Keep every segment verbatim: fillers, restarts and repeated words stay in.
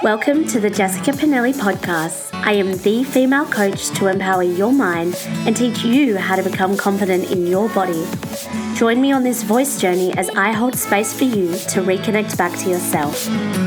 Welcome to the Jessica Pinelli podcast. I am the female coach to empower your mind and teach you how to become confident in your body. Join me on this voice journey as I hold space for you to reconnect back to yourself.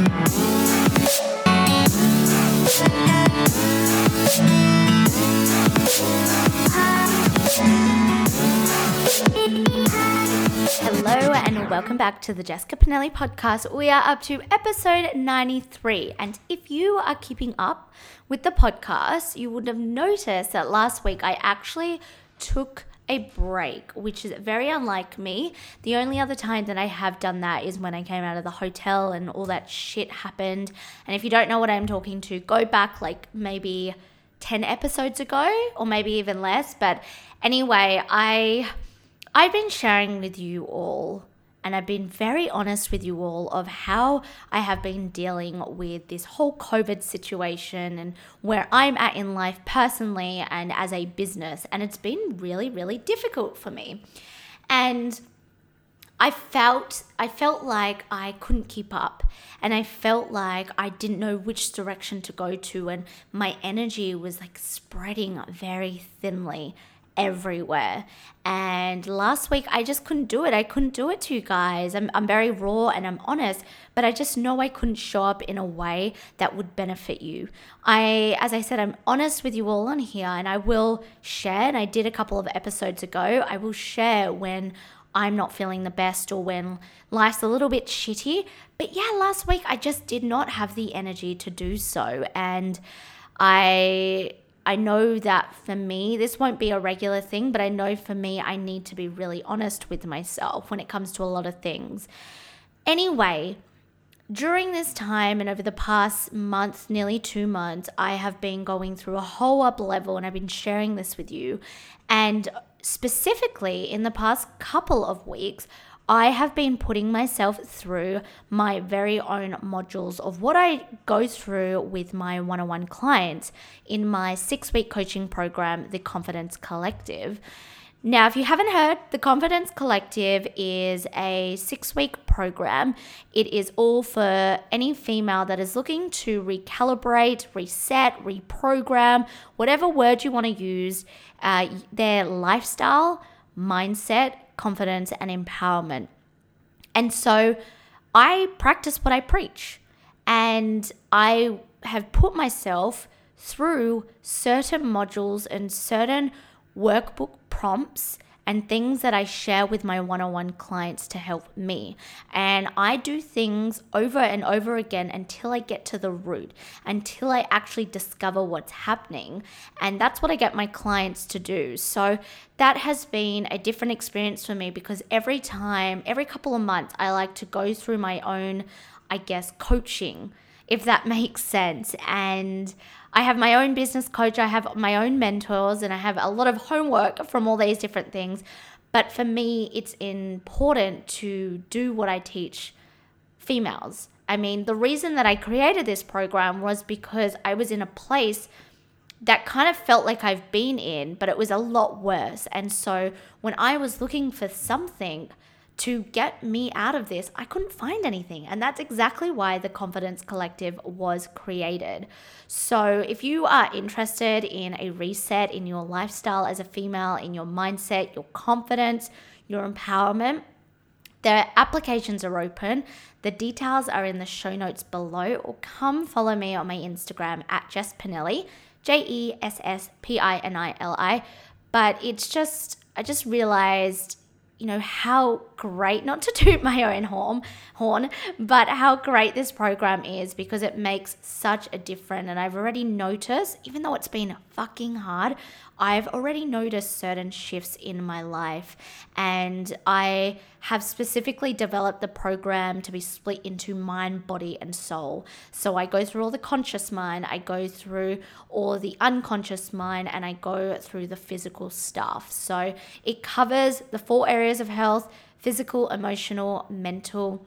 Hello and welcome back to the Jessica Pinelli podcast. We are up to episode ninety-three, and if you are keeping up with the podcast, you would have noticed that last week I actually took a break, which is very unlike me. The only other time that I have done that is when I came out of the hotel and all that shit happened. And if you don't know what I'm talking to, go back like maybe ten episodes ago or maybe even less. But anyway, I... I've been sharing with you all, and I've been very honest with you all of how I have been dealing with this whole COVID situation and where I'm at in life personally and as a business. And it's been really, really difficult for me. And I felt I felt like I couldn't keep up, and I felt like I didn't know which direction to go to, and my energy was like spreading very thinly everywhere. And last week I just couldn't do it. I couldn't do it to you guys. I'm, I'm very raw and I'm honest, but I just know I couldn't show up in a way that would benefit you. I, as I said, I'm honest with you all on here, and I will share, and I did a couple of episodes ago, I will share when I'm not feeling the best or when life's a little bit shitty. But yeah, last week I just did not have the energy to do so. And I... I know that for me, this won't be a regular thing, but I know for me, I need to be really honest with myself when it comes to a lot of things. Anyway, during this time and over the past month, nearly two months, I have been going through a whole up level, and I've been sharing this with you. And specifically in the past couple of weeks, I have been putting myself through my very own modules of what I go through with my one-on-one clients in my six-week coaching program, The Confidence Collective. Now, if you haven't heard, The Confidence Collective is a six-week program. It is all for any female that is looking to recalibrate, reset, reprogram, whatever word you want to use, uh, their lifestyle, mindset, confidence, and empowerment. And so I practice what I preach, and I have put myself through certain modules and certain workbook prompts and things that I share with my one-on-one clients to help me. And I do things over and over again until I get to the root, until I actually discover what's happening. And that's what I get my clients to do. So that has been a different experience for me, because every time, every couple of months, I like to go through my own, I guess, coaching, if that makes sense. And I have my own business coach, I have my own mentors, and I have a lot of homework from all these different things. But for me, it's important to do what I teach females. I mean, the reason that I created this program was because I was in a place that kind of felt like I've been in, but it was a lot worse. And so when I was looking for something to get me out of this, I couldn't find anything. And that's exactly why the Confidence Collective was created. So if you are interested in a reset in your lifestyle as a female, in your mindset, your confidence, your empowerment, the applications are open. The details are in the show notes below, or come follow me on my Instagram at Jess Pinelli, J E S S P I N I L I. But it's just, I just realized, you know, how great, not to toot my own horn, horn, but how great this program is, because it makes such a difference. And I've already noticed, even though it's been fucking hard, I've already noticed certain shifts in my life. And I have specifically developed the program to be split into mind, body, and soul. So I go through all the conscious mind, I go through all the unconscious mind, and I go through the physical stuff. So it covers the four areas of health: physical, emotional, mental,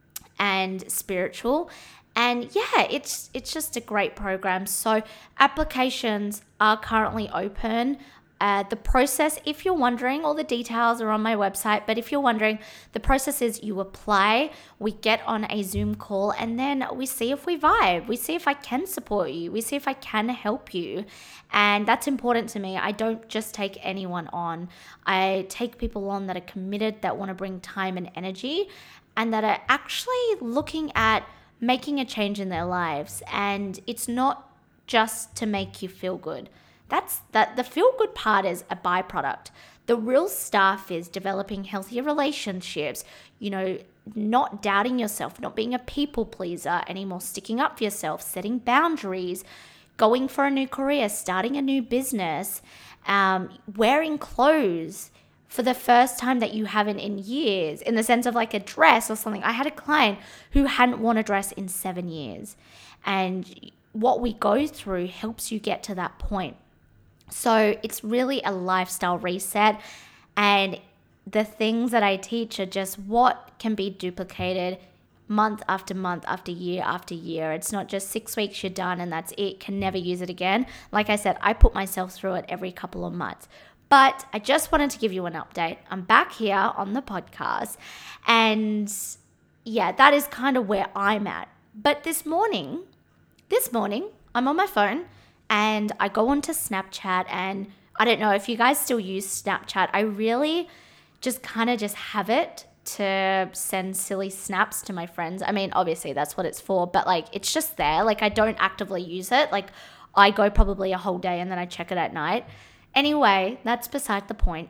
and spiritual. And yeah, it's it's just a great program. So applications are currently open. Uh, the process, if you're wondering, all the details are on my website, but if you're wondering, the process is you apply, we get on a Zoom call, and then we see if we vibe. We see if I can support you. We see if I can help you. And that's important to me. I don't just take anyone on. I take people on that are committed, that want to bring time and energy, and that are actually looking at making a change in their lives. And it's not just to make you feel good. That's that the feel good part is a byproduct. The real stuff is developing healthier relationships, you know, not doubting yourself, not being a people pleaser anymore, sticking up for yourself, setting boundaries, going for a new career, starting a new business, um, wearing clothes for the first time that you haven't in years, in the sense of like a dress or something. I had a client who hadn't worn a dress in seven years. And what we go through helps you get to that point. So it's really a lifestyle reset, and the things that I teach are just what can be duplicated month after month after year after year. It's not just six weeks you're done and that's it, can never use it again. Like I said, I put myself through it every couple of months. But I just wanted to give you an update. I'm back here on the podcast, and yeah, that is kind of where I'm at. But this morning, this morning, I'm on my phone and I go onto Snapchat, and I don't know if you guys still use Snapchat. I really just kind of just have it to send silly snaps to my friends. I mean, obviously that's what it's for, but like it's just there. Like I don't actively use it. Like I go probably a whole day and then I check it at night. Anyway, that's beside the point.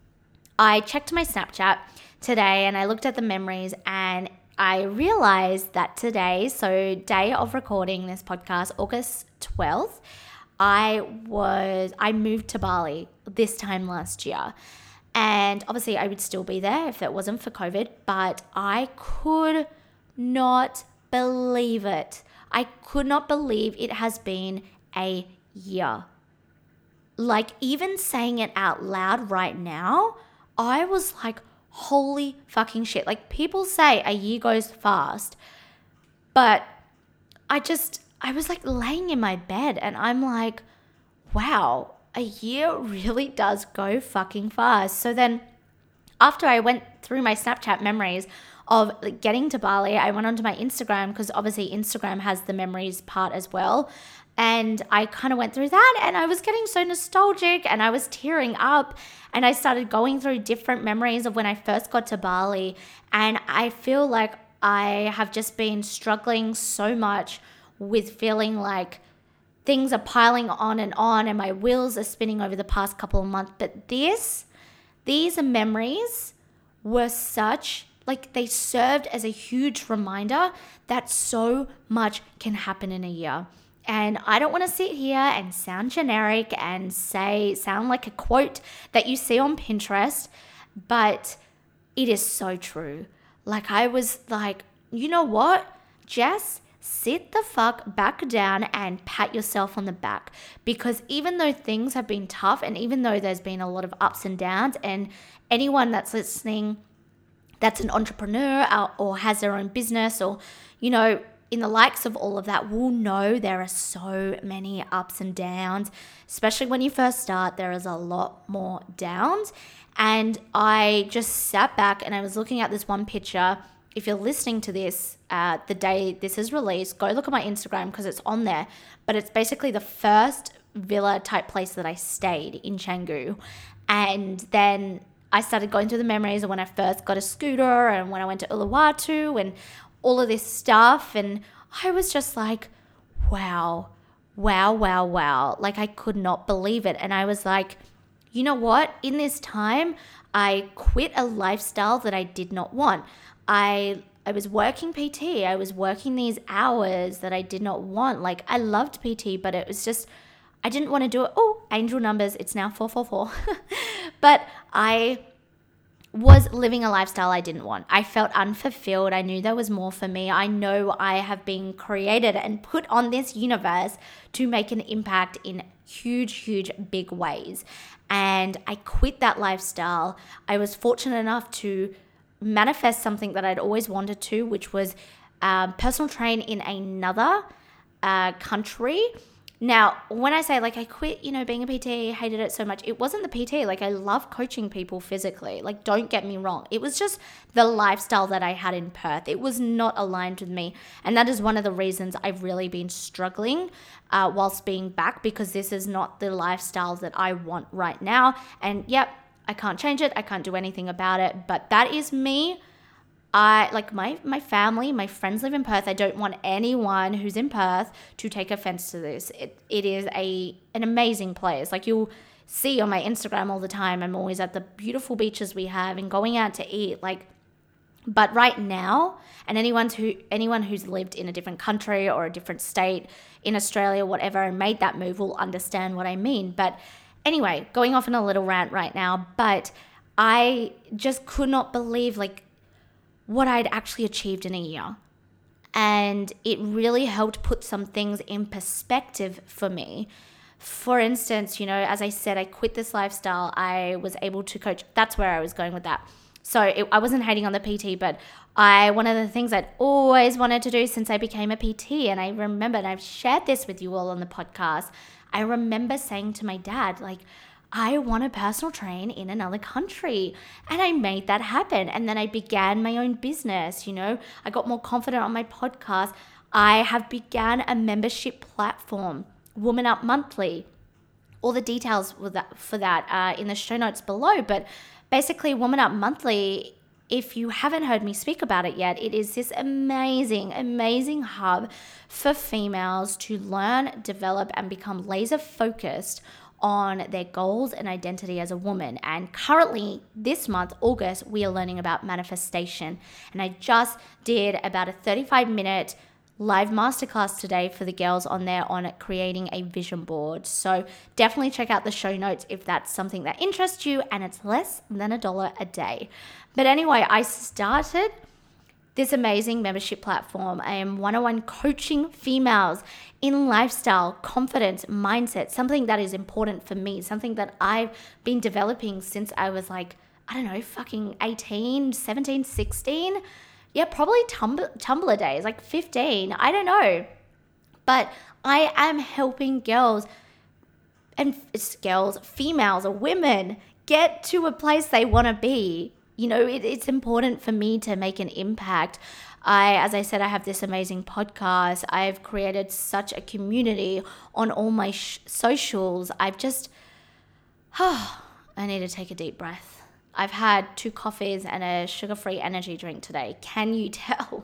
I checked my Snapchat today and I looked at the memories, and I realized that today, so day of recording this podcast, August twelfth, I was, I moved to Bali this time last year. And obviously I would still be there if it wasn't for COVID, but I could not believe it. I could not believe it has been a year. Like even saying it out loud right now, I was like, holy fucking shit. Like people say a year goes fast, but I just, I was like laying in my bed and I'm like, wow, a year really does go fucking fast. So then after I went through my Snapchat memories of like getting to Bali, I went onto my Instagram, because obviously Instagram has the memories part as well. And I kind of went through that and I was getting so nostalgic and I was tearing up, and I started going through different memories of when I first got to Bali. And I feel like I have just been struggling so much with feeling like things are piling on and on and my wheels are spinning over the past couple of months. But this, these memories were such, like they served as a huge reminder that so much can happen in a year. And I don't want to sit here and sound generic and say, sound like a quote that you see on Pinterest, but it is so true. Like I was like, you know what, Jess, sit the fuck back down and pat yourself on the back, because even though things have been tough and even though there's been a lot of ups and downs, and anyone that's listening that's an entrepreneur or, or has their own business, or, you know, in the likes of all of that, will know there are so many ups and downs, especially when you first start. There is a lot more downs. And I just sat back and I was looking at this one picture. If you're listening to this uh, the day this is released, go look at my Instagram because it's on there. But it's basically the first villa type place that I stayed in Canggu. And then I started going through the memories of when I first got a scooter and when I went to Uluwatu and all of this stuff. And I was just like, wow, wow, wow, wow. Like I could not believe it. And I was like, you know what? In this time, I quit a lifestyle that I did not want. I I was working P T. I was working these hours that I did not want. Like I loved P T, but it was just, I didn't want to do it. Oh, angel numbers. It's now four four four. But I was living a lifestyle I didn't want. I felt unfulfilled. I knew there was more for me. I know I have been created and put on this universe to make an impact in huge, huge, big ways. And I quit that lifestyle. I was fortunate enough to manifest something that I'd always wanted to, which was um, personal train in another uh, country. Now, when I say like I quit, you know, being a P T, hated it so much, it wasn't the P T. Like I love coaching people physically. Like don't get me wrong. It was just the lifestyle that I had in Perth. It was not aligned with me. And that is one of the reasons I've really been struggling uh, whilst being back, because this is not the lifestyle that I want right now. And yep, I can't change it. I can't do anything about it. But that is me. I like my my family, my friends live in Perth. I don't want anyone who's in Perth to take offense to this. It it is a an amazing place. Like you'll see on my Instagram all the time. I'm always at the beautiful beaches we have and going out to eat. Like, but right now, and anyone who anyone who's lived in a different country or a different state in Australia, whatever, and made that move will understand what I mean. But anyway, going off on a little rant right now, but I just could not believe like what I'd actually achieved in a year. And it really helped put some things in perspective for me. For instance, you know, as I said, I quit this lifestyle. I was able to coach. That's where I was going with that. So it, I wasn't hating on the P T, but I one of the things I'd always wanted to do since I became a P T, and I remember, and I've shared this with you all on the podcast, I remember saying to my dad, like, I want to personal train in another country. And I made that happen. And then I began my own business. You know, I got more confident on my podcast. I have began a membership platform, Woman Up Monthly. All the details for that, for that uh, in the show notes below. But basically, Woman Up Monthly, if you haven't heard me speak about it yet, it is this amazing, amazing hub for females to learn, develop, and become laser focused on their goals and identity as a woman. And currently this month, August, we are learning about manifestation. And I just did about a thirty-five minute live masterclass today for the girls on there on creating a vision board. So definitely check out the show notes if that's something that interests you, and it's less than a dollar a day. But anyway, I started this amazing membership platform. I am one-on-one coaching females in lifestyle, confidence, mindset, something that is important for me, something that I've been developing since I was like, I don't know, fucking eighteen, seventeen, sixteen. Yeah, probably Tumblr, Tumblr days, like fifteen. I don't know. But I am helping girls and it's girls, females or women get to a place they want to be. You know, it, it's important for me to make an impact. I, as I said, I have this amazing podcast. I've created such a community on all my sh- socials. I've just, oh, I need to take a deep breath. I've had two coffees and a sugar-free energy drink today. Can you tell?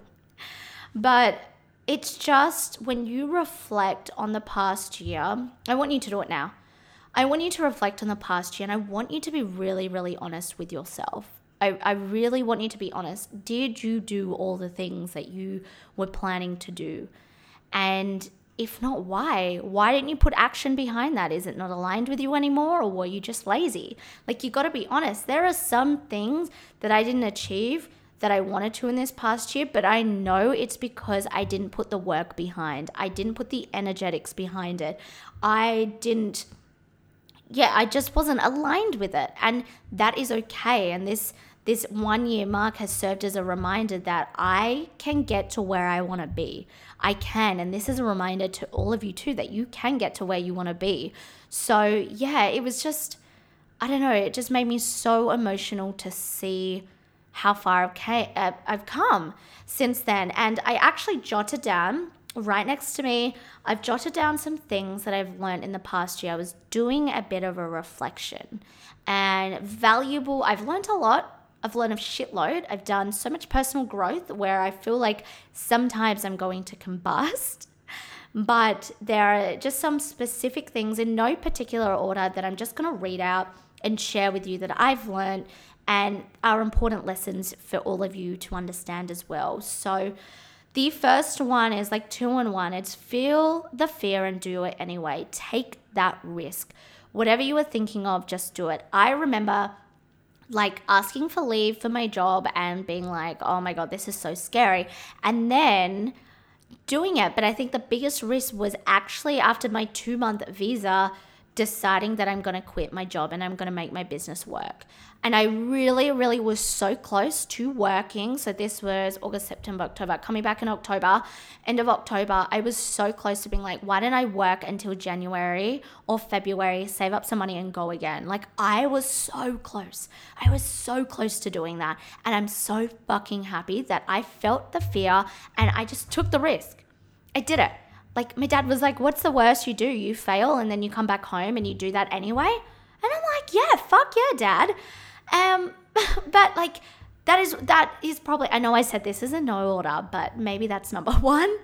But it's just when you reflect on the past year, I want you to do it now. I want you to reflect on the past year, and I want you to be really, really honest with yourself. I, I really want you to be honest. Did you do all the things that you were planning to do? And if not, why? Why didn't you put action behind that? Is it not aligned with you anymore, or were you just lazy? Like, you got to be honest. There are some things that I didn't achieve that I wanted to in this past year, but I know it's because I didn't put the work behind. I didn't put the energetics behind it. I didn't, yeah, I just wasn't aligned with it. And that is okay. And this This one year mark has served as a reminder that I can get to where I want to be. I can. And this is a reminder to all of you too, that you can get to where you want to be. So yeah, it was just, I don't know, it just made me so emotional to see how far I've, came, uh, I've come since then. And I actually jotted down right next to me, I've jotted down some things that I've learned in the past year. I was doing a bit of a reflection and valuable. I've learned a lot. I've learned a shitload. I've done so much personal growth where I feel like sometimes I'm going to combust, but there are just some specific things in no particular order that I'm just going to read out and share with you that I've learned and are important lessons for all of you to understand as well. So the first one is like two in one. It's feel the fear and do it anyway. Take that risk. Whatever you were thinking of, just do it. I remember like asking for leave for my job and being like, oh my God, this is so scary. And then doing it. But I think the biggest risk was actually after my two month visa, deciding that I'm going to quit my job and I'm going to make my business work. And I really, really was so close to working. So this was August, September, October, coming back in October, end of October. I was so close to being like, why don't I work until January or February, save up some money and go again? Like I was so close. I was so close to doing that. And I'm so fucking happy that I felt the fear and I just took the risk. I did it. Like my dad was like, what's the worst you do? You fail and then you come back home and you do that anyway? And I'm like, yeah, fuck yeah, Dad. Um, but like that is, that is probably, I know I said this is a no order, but maybe that's number one.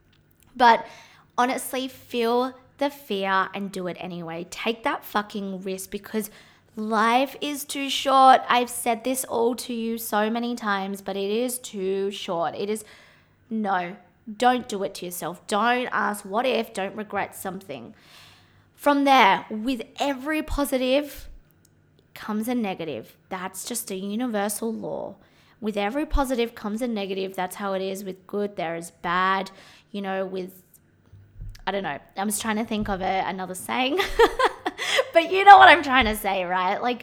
But honestly, feel the fear and do it anyway. Take that fucking risk because life is too short. I've said this all to you so many times, but it is too short. It is, no. Don't do it to yourself. Don't ask what if, don't regret something. From there, with every positive comes a negative. That's just a universal law. With every positive comes a negative. That's how it is. With good, there is bad. You know, with, I don't know. I was trying to think of a, another saying. But you know what I'm trying to say, right? Like,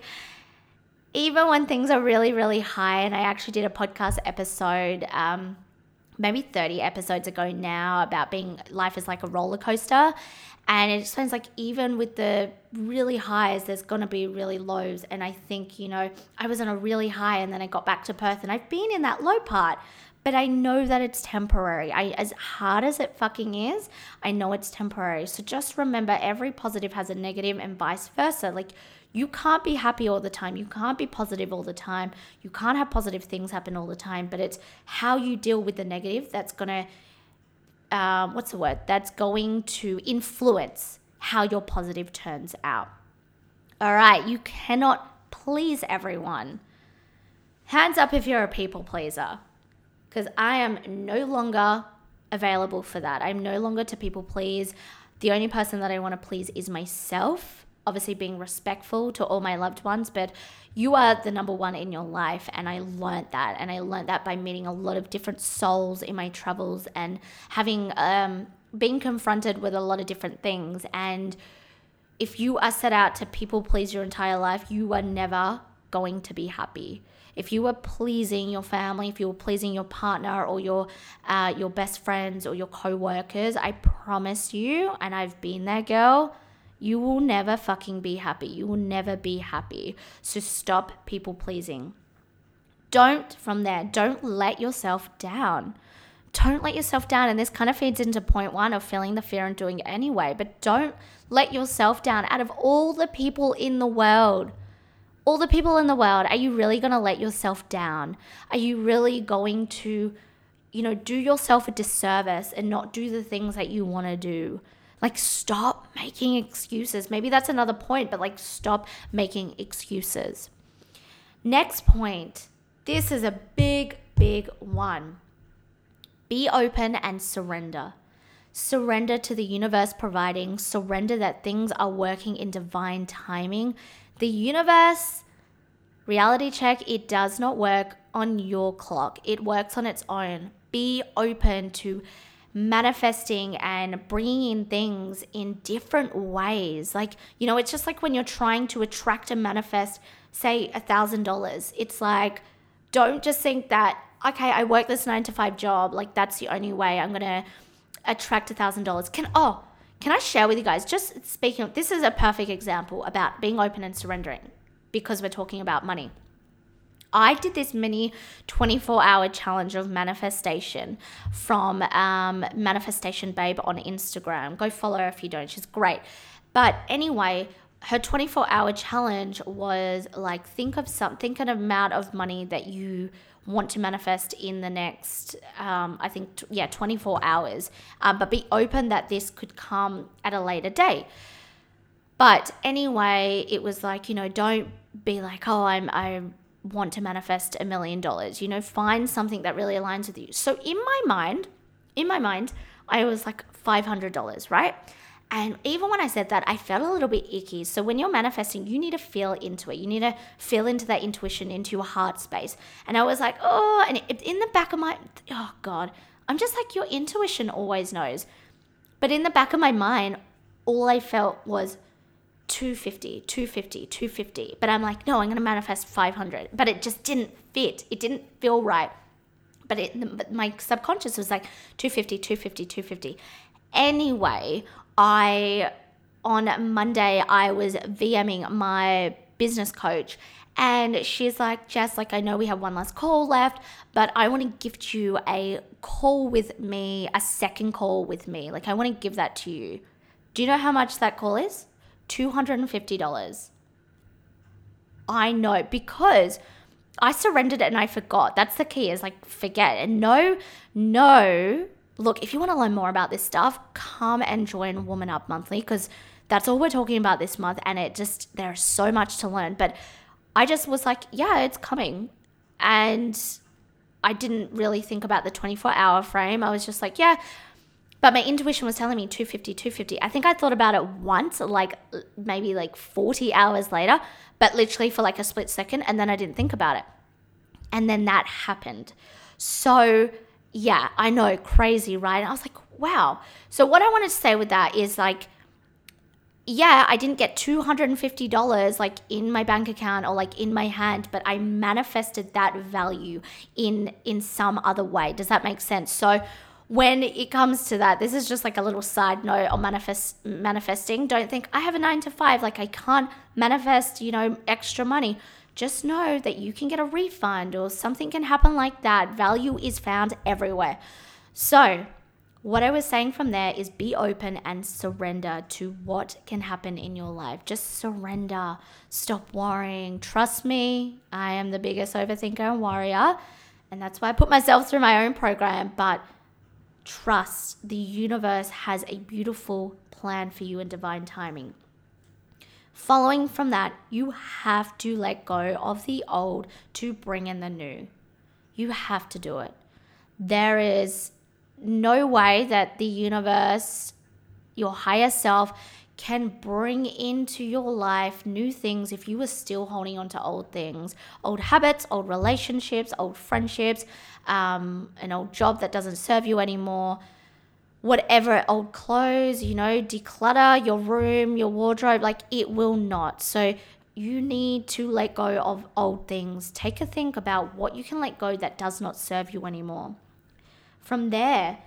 even when things are really, really high, and I actually did a podcast episode, um, maybe thirty episodes ago now about being life is like a roller coaster. And it explains like even with the really highs, there's going to be really lows. And I think, you know, I was on a really high and then I got back to Perth and I've been in that low part. But I know that it's temporary. I, as hard as it fucking is, I know it's temporary. So just remember every positive has a negative and vice versa. Like you can't be happy all the time. You can't be positive all the time. You can't have positive things happen all the time. But it's how you deal with the negative that's going to, um, what's the word? That's going to influence how your positive turns out. All right. You cannot please everyone. Hands up if you're a people pleaser. Because I am no longer available for that. I'm no longer to people please. The only person that I want to please is myself. Obviously being respectful to all my loved ones, but you are the number one in your life. And I learned that. And I learned that by meeting a lot of different souls in my travels and having um, been confronted with a lot of different things. And if you are set out to people please your entire life, you are never going to be happy. If you were pleasing your family, if you were pleasing your partner or your uh, your best friends or your co-workers, I promise you, and I've been there, girl, you will never fucking be happy. You will never be happy. So stop people pleasing. Don't, from there, don't let yourself down. Don't let yourself down. And this kind of feeds into point one of feeling the fear and doing it anyway. But don't let yourself down. Out of all the people in the world, all the people in the world, are you really going to let yourself down? Are you really going to, you know, do yourself a disservice and not do the things that you want to do? Like, stop making excuses. Maybe that's another point, but like, stop making excuses. Next point. This is a big, big one. Be open and surrender. Surrender to the universe providing. Surrender that things are working in divine timing. The universe, reality check, it does not work on your clock. It works on its own. Be open to manifesting and bringing in things in different ways. Like, you know, it's just like when you're trying to attract and manifest, say, a thousand dollars. It's like, don't just think that, okay, I work this nine to five job. Like, that's the only way I'm going to attract a thousand dollars. Can, oh, Can I share with you guys, just speaking of, this is a perfect example about being open and surrendering because we're talking about money. I did this mini twenty-four hour challenge of manifestation from um, Manifestation Babe on Instagram. Go follow her if you don't. She's great. But anyway, her twenty-four hour challenge was like, think of some, think an amount of money that you want to manifest in the next, um, I think, t- yeah, twenty-four hours. Um, but be open that this could come at a later date. But anyway, it was like, you know, don't be like, oh, I'm, I want to manifest a million dollars. You know, find something that really aligns with you. So in my mind, in my mind, I was like five hundred dollars, right? And even when I said that, I felt a little bit icky. So when you're manifesting, you need to feel into it. You need to feel into that intuition, into your heart space. And I was like, oh, and it, in the back of my, oh God, I'm just like, your intuition always knows. But in the back of my mind, all I felt was, two fifty, two fifty, two fifty. But I'm like, no, I'm going to manifest five hundred. But it just didn't fit. It didn't feel right. But, it, but my subconscious was like two fifty, two fifty, two fifty. Anyway, I on Monday, I was VMing my business coach, and she's like, Jess, like, I know we have one last call left, but I want to gift you a call with me, a second call with me. Like, I want to give that to you. Do you know how much that call is? two hundred fifty dollars. I know, because I surrendered and I forgot. That's the key, is like, forget. And no, no, look, if you want to learn more about this stuff, come and join Woman Up Monthly, because that's all we're talking about this month. And it just, there's so much to learn. But I just was like, yeah, it's coming. And I didn't really think about the twenty-four hour frame. I was just like, yeah. But my intuition was telling me two fifty, two fifty. I think I thought about it once, like maybe like forty hours later, but literally for like a split second. And then I didn't think about it. And then that happened. So yeah, I know, crazy, right? And I was like, wow. So what I wanted to say with that is like, yeah, I didn't get two hundred fifty dollars like in my bank account or like in my hand, but I manifested that value in in some other way. Does that make sense? So when it comes to that, this is just like a little side note on manifest manifesting. Don't think I have a nine to five, like I can't manifest, you know, extra money. Just know that you can get a refund or something can happen like that. Value is found everywhere. So what I was saying from there is be open and surrender to what can happen in your life. Just surrender. Stop worrying. Trust me, I am the biggest overthinker and worrier. And that's why I put myself through my own program. But trust, the universe has a beautiful plan for you in divine timing. Following from that, you have to let go of the old to bring in the new. You have to do it. There is no way that the universe, your higher self, can bring into your life new things if you are still holding on to old things, old habits, old relationships, old friendships, um, an old job that doesn't serve you anymore, whatever, old clothes, you know, declutter your room, your wardrobe, like it will not. So you need to let go of old things. Take a think about what you can let go that does not serve you anymore. From there,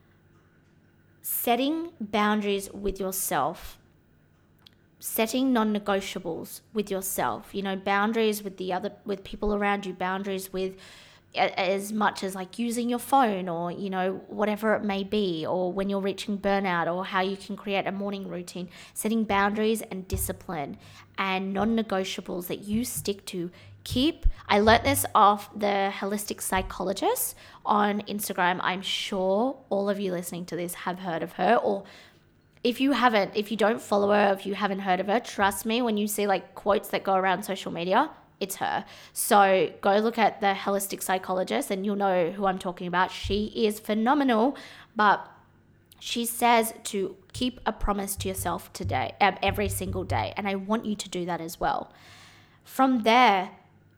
setting boundaries with yourself, setting non-negotiables with yourself, you know, boundaries with the other, with people around you, boundaries with as much as like using your phone or, you know, whatever it may be, or when you're reaching burnout, or how you can create a morning routine, setting boundaries and discipline and non-negotiables that you stick to. Keep, I learnt this off the Holistic Psychologist on Instagram. I'm sure all of you listening to this have heard of her, or if you haven't, if you don't follow her, if you haven't heard of her, trust me, when you see like quotes that go around social media, it's her. So go look at the Holistic Psychologist and you'll know who I'm talking about. She is phenomenal, but she says to keep a promise to yourself today, every single day. And I want you to do that as well. From there,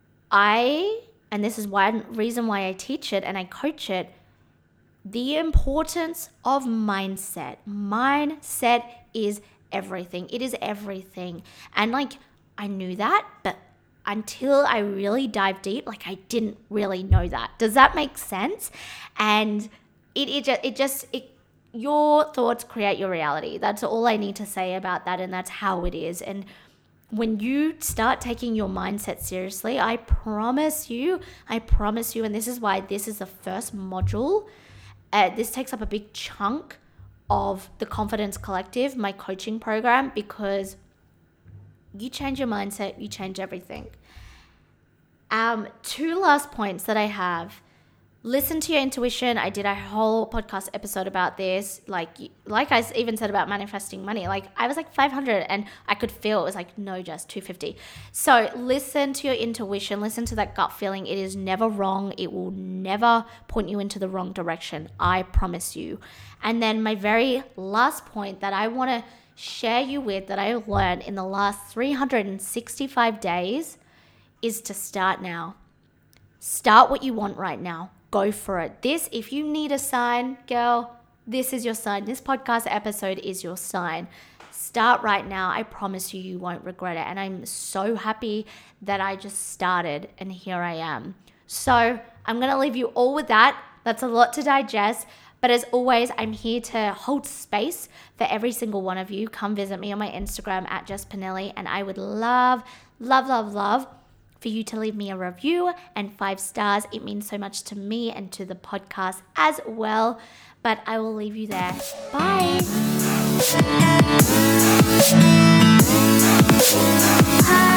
I, and this is one reason why I teach it and I coach it, the importance of mindset. Mindset is everything. It is everything. And like, I knew that, but until I really dive deep, like I didn't really know that. Does that make sense? And it it just, it just it, your thoughts create your reality. That's all I need to say about that, and that's how it is. And when you start taking your mindset seriously, I promise you, I promise you, and this is why this is the first module. Uh, this takes up a big chunk of the Confidence Collective, my coaching program, because you change your mindset, you change everything. Um, two last points that I have. Listen to your intuition. I did a whole podcast episode about this. Like, like I even said about manifesting money. Like, I was like five hundred and I could feel it was like, no, just two fifty. So listen to your intuition. Listen to that gut feeling. It is never wrong. It will never point you into the wrong direction. I promise you. And then my very last point that I want to share you with, that I learned in the last three hundred sixty-five days, is to start now. Start what you want right now. Go for it. This, if you need a sign, girl, this is your sign. This podcast episode is your sign. start right now. I promise you, you won't regret it. And I'm so happy that I just started and here I am. So I'm going to leave you all with that. That's a lot to digest. But as always, I'm here to hold space for every single one of you. Come visit me on my Instagram at Jess Pinelli, and I would love, love, love, love for you to leave me a review and five stars. It means so much to me and to the podcast as well. But I will leave you there. Bye.